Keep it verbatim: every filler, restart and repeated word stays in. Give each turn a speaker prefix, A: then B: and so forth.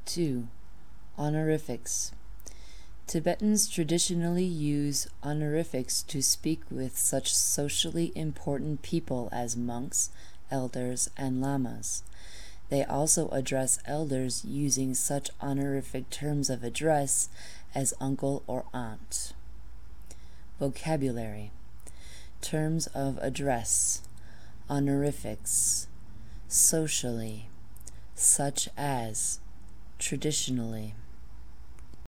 A: two. Honorifics. Tibetans traditionally use honorifics to speak with such socially important people as monks, elders, and lamas. They also address elders using such honorific terms of address as uncle or aunt. Vocabulary. Terms of address. Honorifics. Socially. Such as. Traditionally.